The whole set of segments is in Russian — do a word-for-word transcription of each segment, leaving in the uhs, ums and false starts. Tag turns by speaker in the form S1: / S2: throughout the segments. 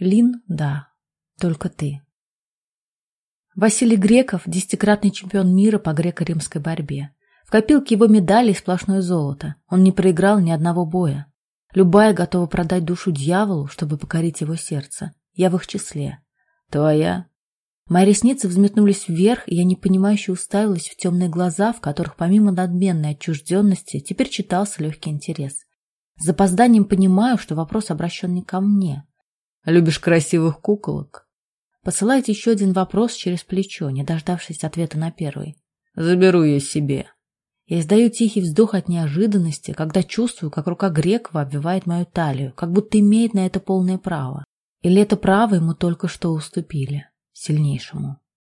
S1: Лин, да, только ты. Василий Греков – десятикратный чемпион мира по греко-римской борьбе. В копилке его медалей сплошное золото. Он не проиграл ни одного боя. Любая готова продать душу дьяволу, чтобы покорить его сердце. Я в их числе. Твоя? Мои ресницы взметнулись вверх, и я непонимающе уставилась в темные глаза, в которых помимо надменной отчужденности теперь читался легкий интерес. С запозданием понимаю, что вопрос обращен не ко мне. Любишь красивых куколок? Посылает еще один вопрос через плечо, не дождавшись ответа на первый. Заберу ее себе. Я издаю тихий вздох от неожиданности, когда чувствую, как рука Грекова обвивает мою талию, как будто имеет на это полное право. Или это право ему только что уступили, сильнейшему.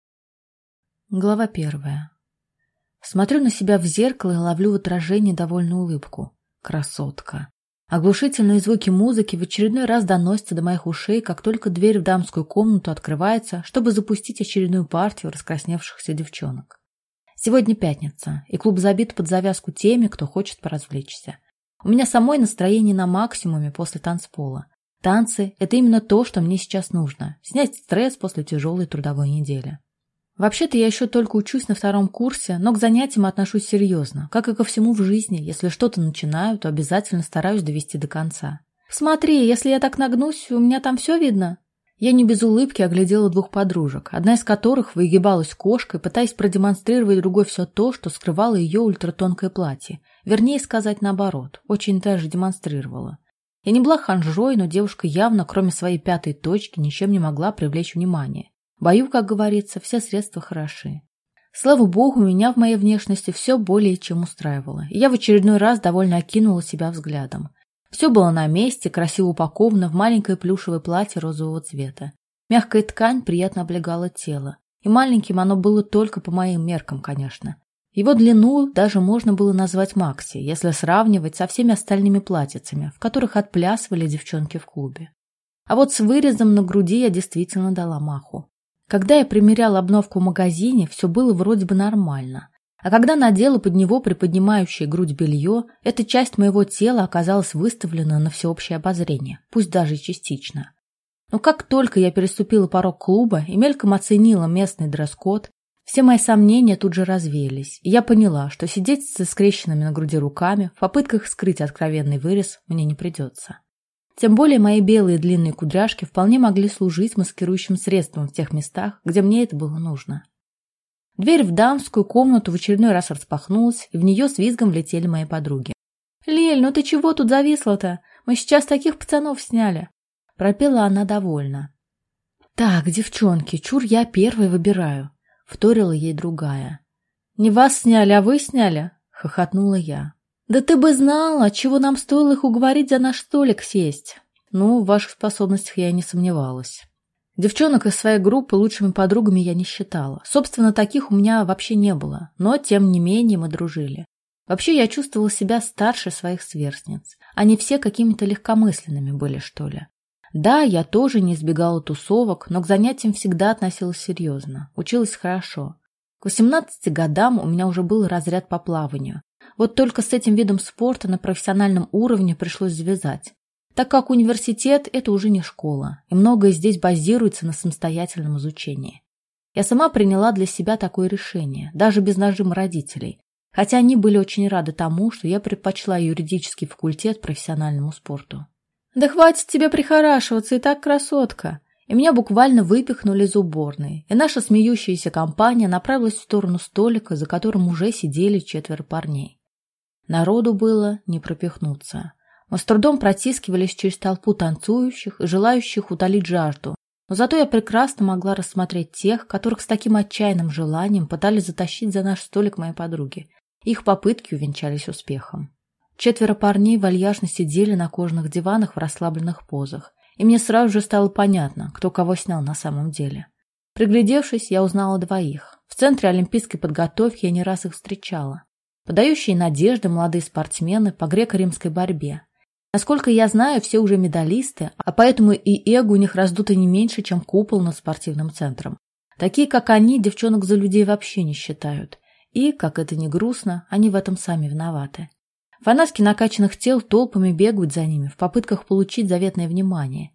S1: Глава первая. Смотрю на себя в зеркало и ловлю в отражении довольную улыбку. Красотка. Оглушительные звуки музыки в очередной раз доносятся до моих ушей, как только дверь в дамскую комнату открывается, чтобы запустить очередную партию раскрасневшихся девчонок. Сегодня пятница, и клуб забит под завязку теми, кто хочет поразвлечься. У меня самой настроение на максимуме после танцпола. Танцы – это именно то, что мне сейчас нужно – снять стресс после тяжелой трудовой недели. Вообще-то я еще только учусь на втором курсе, но к занятиям отношусь серьезно. Как и ко всему в жизни, если что-то начинаю, то обязательно стараюсь довести до конца. «Смотри, если я так нагнусь, у меня там все видно?» Я не без улыбки оглядела двух подружек, одна из которых выгибалась кошкой, пытаясь продемонстрировать другой все то, что скрывало ее ультратонкое платье. Вернее сказать наоборот, очень даже демонстрировала. Я не была ханжой, но девушка явно, кроме своей пятой точки, ничем не могла привлечь внимание. Бою, как говорится, все средства хороши. Слава богу, меня в моей внешности все более чем устраивало, и я в очередной раз довольно окинула себя взглядом. Все было на месте, красиво упаковано в маленькое плюшевое платье розового цвета. Мягкая ткань приятно облегала тело, и маленьким оно было только по моим меркам, конечно. Его длину даже можно было назвать макси, если сравнивать со всеми остальными платьицами, в которых отплясывали девчонки в клубе. А вот с вырезом на груди я действительно дала маху. Когда я примеряла обновку в магазине, все было вроде бы нормально. А когда надела под него приподнимающее грудь белье, эта часть моего тела оказалась выставлена на всеобщее обозрение, пусть даже и частично. Но как только я переступила порог клуба и мельком оценила местный дресс-код, все мои сомнения тут же развеялись, и я поняла, что сидеть со скрещенными на груди руками в попытках скрыть откровенный вырез мне не придется. Тем более мои белые длинные кудряшки вполне могли служить маскирующим средством в тех местах, где мне это было нужно. Дверь в дамскую комнату в очередной раз распахнулась, и в нее с визгом влетели мои подруги. «Лель, ну ты чего тут зависла-то? Мы сейчас таких пацанов сняли!» Пропела она довольно. «Так, девчонки, чур я первой выбираю», — вторила ей другая. «Не вас сняли, а вы сняли?» — хохотнула я. «Да ты бы знала, чего нам стоило их уговорить за наш столик сесть!» «Ну, в ваших способностях я и не сомневалась». Девчонок из своей группы лучшими подругами я не считала. Собственно, таких у меня вообще не было, но, тем не менее, мы дружили. Вообще, я чувствовала себя старше своих сверстниц. Они все какими-то легкомысленными были, что ли. Да, я тоже не избегала тусовок, но к занятиям всегда относилась серьезно. Училась хорошо. К восемнадцати годам у меня уже был разряд по плаванию. Вот только с этим видом спорта на профессиональном уровне пришлось завязать, так как университет – это уже не школа, и многое здесь базируется на самостоятельном изучении. Я сама приняла для себя такое решение, даже без нажима родителей, хотя они были очень рады тому, что я предпочла юридический факультет профессиональному спорту. «Да хватит тебе прихорашиваться, и так красотка!» И меня буквально выпихнули из уборной, и наша смеющаяся компания направилась в сторону столика, за которым уже сидели четверо парней. Народу было не пропихнуться. Мы с трудом протискивались через толпу танцующих и желающих утолить жажду, но зато я прекрасно могла рассмотреть тех, которых с таким отчаянным желанием пытались затащить за наш столик мои подруги. Их попытки увенчались успехом. Четверо парней вальяжно сидели на кожаных диванах в расслабленных позах, и мне сразу же стало понятно, кто кого снял на самом деле. Приглядевшись, я узнала двоих. В центре олимпийской подготовки я не раз их встречала. Подающие надежды молодые спортсмены по греко-римской борьбе. Насколько я знаю, все уже медалисты, а поэтому и эго у них раздуто не меньше, чем купол над спортивным центром. Такие, как они, девчонок за людей вообще не считают. И, как это ни грустно, они в этом сами виноваты. Фанатки накачанных тел толпами бегают за ними в попытках получить заветное внимание.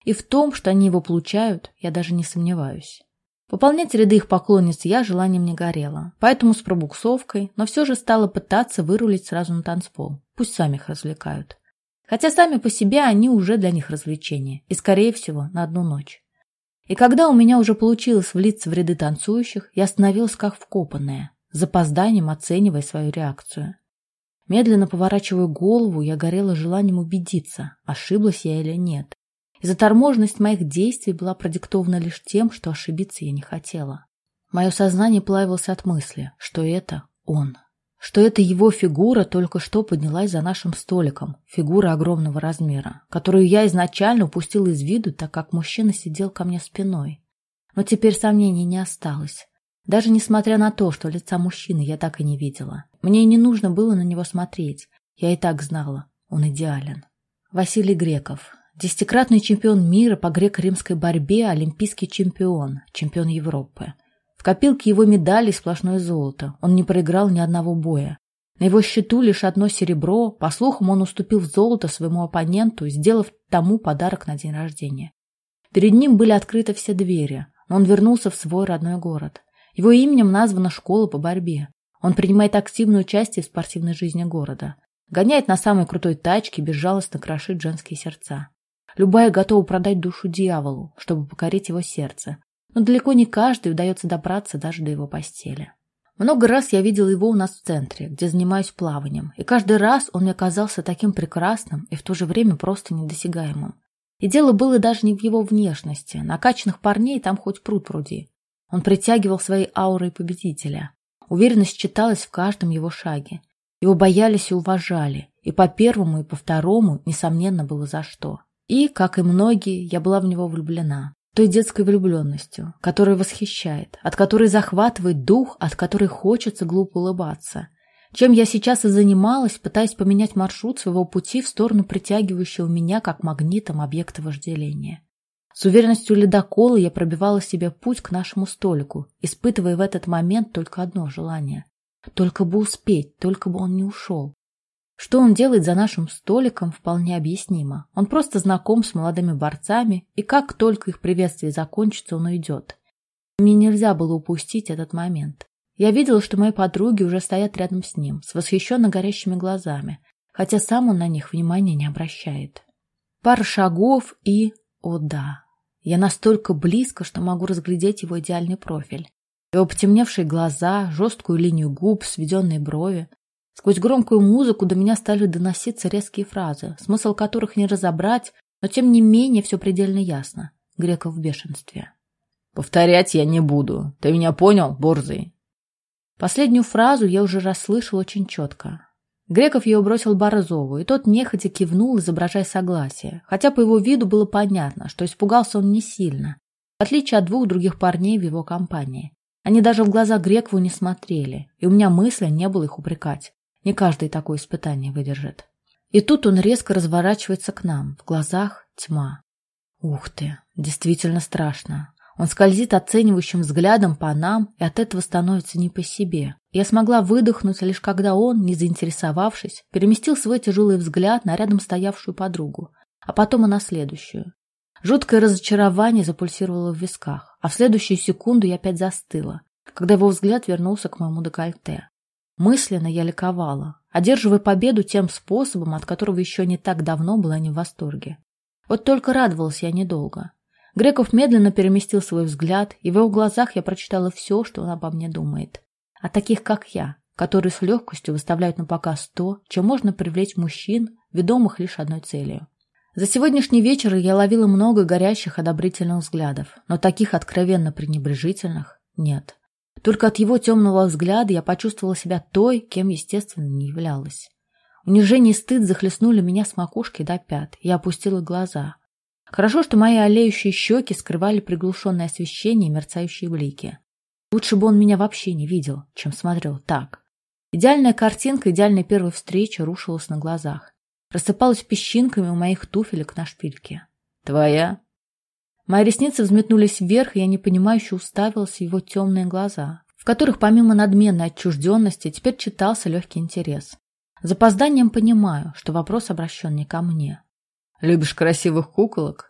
S1: И в том, что они его получают, я даже не сомневаюсь. Пополнять ряды их поклонниц я желанием не горела, поэтому с пробуксовкой, но все же стала пытаться вырулить сразу на танцпол. Пусть сами их развлекают. Хотя сами по себе они уже для них развлечения, и, скорее всего, на одну ночь. И когда у меня уже получилось влиться в ряды танцующих, я остановилась как вкопанная, с запозданием оценивая свою реакцию. Медленно поворачивая голову, я горела желанием убедиться, ошиблась я или нет. И заторможенность моих действий была продиктована лишь тем, что ошибиться я не хотела. Мое сознание плавилось от мысли, что это он. Что это его фигура только что поднялась за нашим столиком, фигура огромного размера, которую я изначально упустила из виду, так как мужчина сидел ко мне спиной. Но теперь сомнений не осталось. Даже несмотря на то, что лица мужчины я так и не видела. Мне и не нужно было на него смотреть. Я и так знала, он идеален. Василий Греков. Десятикратный чемпион мира по греко-римской борьбе, олимпийский чемпион, чемпион Европы. В копилке его медалей сплошное золото, он не проиграл ни одного боя. На его счету лишь одно серебро, по слухам он уступил золото своему оппоненту, сделав тому подарок на день рождения. Перед ним были открыты все двери, но он вернулся в свой родной город. Его именем названа школа по борьбе. Он принимает активное участие в спортивной жизни города. Гоняет на самой крутой тачке, безжалостно крошит женские сердца. Любая готова продать душу дьяволу, чтобы покорить его сердце. Но далеко не каждый удается добраться даже до его постели. Много раз я видела его у нас в центре, где занимаюсь плаванием, и каждый раз он мне казался таким прекрасным и в то же время просто недосягаемым. И дело было даже не в его внешности. Накачанных парней там хоть пруд пруди. Он притягивал своей аурой победителя. Уверенность читалась в каждом его шаге. Его боялись и уважали, и по первому, и по второму, несомненно, было за что. И, как и многие, я была в него влюблена. Той детской влюбленностью, которая восхищает, от которой захватывает дух, от которой хочется глупо улыбаться. Чем я сейчас и занималась, пытаясь поменять маршрут своего пути в сторону притягивающего меня как магнитом объекта вожделения. С уверенностью ледокола я пробивала себе путь к нашему столику, испытывая в этот момент только одно желание. Только бы успеть, только бы он не ушел. Что он делает за нашим столиком, вполне объяснимо. Он просто знаком с молодыми борцами, и как только их приветствие закончится, он уйдет. Мне нельзя было упустить этот момент. Я видела, что мои подруги уже стоят рядом с ним, с восхищенно горящими глазами, хотя сам он на них внимания не обращает. Пара шагов и... О да, я настолько близко, что могу разглядеть его идеальный профиль. Его потемневшие глаза, жесткую линию губ, сведенные брови. Сквозь громкую музыку до меня стали доноситься резкие фразы, смысл которых не разобрать, но тем не менее все предельно ясно. Греков в бешенстве. «Повторять я не буду. Ты меня понял, борзый?» Последнюю фразу я уже расслышал очень четко. Греков ее бросил Борзову, и тот нехотя кивнул, изображая согласие, хотя по его виду было понятно, что испугался он не сильно, в отличие от двух других парней в его компании. Они даже в глаза Грекову не смотрели, и у меня мысли не было их упрекать. Не каждый такое испытание выдержит. И тут он резко разворачивается к нам. В глазах тьма. Ух ты, действительно страшно. Он скользит оценивающим взглядом по нам, и от этого становится не по себе. Я смогла выдохнуть, лишь когда он, не заинтересовавшись, переместил свой тяжелый взгляд на рядом стоявшую подругу, а потом и на следующую. Жуткое разочарование запульсировало в висках, а в следующую секунду я опять застыла, когда его взгляд вернулся к моему декольте. Мысленно я ликовала, одерживая победу тем способом, от которого еще не так давно была не в восторге. Вот только радовалась я недолго. Греков медленно переместил свой взгляд, и в его глазах я прочитала все, что он обо мне думает. О таких, как я, которые с легкостью выставляют на показ то, чем можно привлечь мужчин, ведомых лишь одной целью. За сегодняшний вечер я ловила много горящих одобрительных взглядов, но таких откровенно пренебрежительных нет. Только от его темного взгляда я почувствовала себя той, кем, естественно, не являлась. Унижение и стыд захлестнули меня с макушки до пят, и я опустила глаза. Хорошо, что мои олеющие щеки скрывали приглушенное освещение и мерцающие блики. Лучше бы он меня вообще не видел, чем смотрел так. Идеальная картинка идеальной первой встречи рушилась на глазах. Рассыпалась песчинками у моих туфелек на шпильке. «Твоя?» Мои ресницы взметнулись вверх, и я непонимающе уставилась в его темные глаза, в которых помимо надменной отчужденности теперь читался легкий интерес. С запозданием понимаю, что вопрос обращен не ко мне. «Любишь красивых куколок?»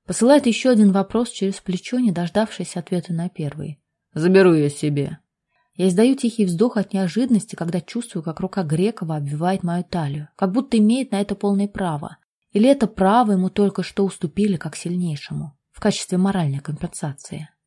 S1: Посылает еще один вопрос через плечо, не дождавшись ответа на первый. «Заберу ее себе». Я издаю тихий вздох от неожиданности, когда чувствую, как рука Грекова обвивает мою талию, как будто имеет на это полное право. Или это право ему только что уступили как сильнейшему, в качестве моральной компенсации.